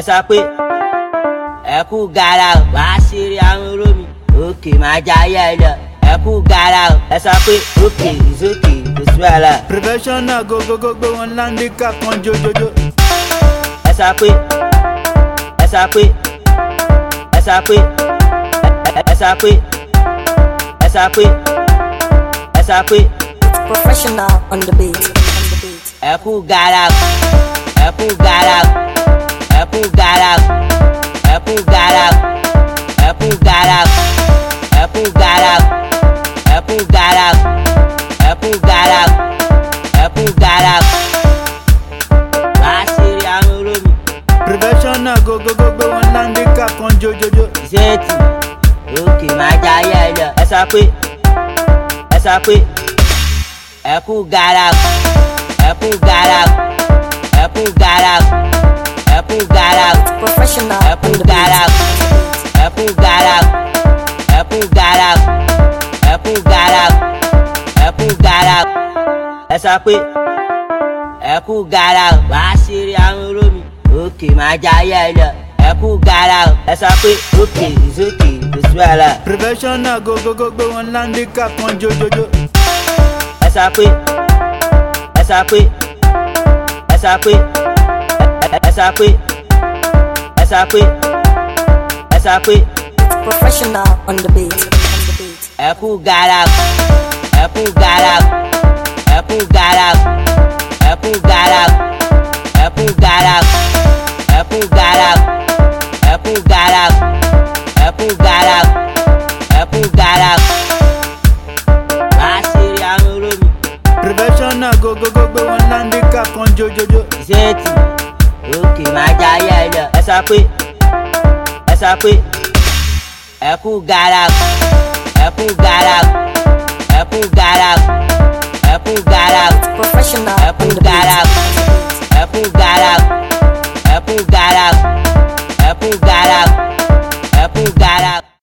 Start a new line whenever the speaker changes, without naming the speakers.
sọ pé ẹ kú gara o wá ṣeré àwọn olómi òkè máa jayé ẹ lọ ẹ kú gara o ẹ sọ pé òkè ìsókè kò sí wàhálà.
Professional go wọn láńdíkà kan jojojo.
ẹ sọ pé ẹ sọ pé ẹ sọ pé ẹ sọ pé ẹ sọ pé ẹ sọ pé.
Professional on the beat.
ẹ kú gara o ẹ kú gara o ẹ kú gara o ẹ kú gara o ẹ kú gara o ẹ kú gara o ẹ kú gara o ẹ kú gara o ẹ kú gara o wá ṣeré àwọn olómi.
Professional go wọn láńdíkà kan jojojo.
ìṣètì òkè máa jayé ẹ lọ ẹ sọ pé ẹ sọ pé ẹ kú gara o ẹ kú gara o ẹ kú gara o ẹ kú gara o
Professional
ẹ kú
on the
gara
beat.
o ẹ kú gara o ẹ kú gara o ẹ kú gara o ẹ kú gara o ẹ sọ pé ẹ kú gara o wá ṣeré àwọn olómi òkè máa jayé ẹ lọ ẹ kú gara o ẹ sọ pé òkè ìsókè kò sí wàhálà.
Professional go wọn láńdíkà kan jojojo.
ẹ sọ pé ẹ sọ pé ẹ sọ pé ẹ sọ pé ẹ sọ pé ẹ sọ pé.
Professional on the beat.
ẹ kú gara o ẹ kú gara o ẹ kú gara o ẹ kú gara o ẹ kú gara o ẹ kú gara o ẹ kú gara o ẹ kú gara o ẹ kú gara o wá ṣeré àwọn olómi.
Professional go wọn láńdíkà kan jojojo.
ìṣètì òkè máa jayé ẹ lọ ẹ sọ pé ẹ sọ pé ẹ kú gara o ẹ kú gara o ẹ kú gara o ẹ kú gara o
Professional
ẹ
on
kú
the
gara o
beat.
ẹ kú gara o ẹ kú gara o ẹ kú gara o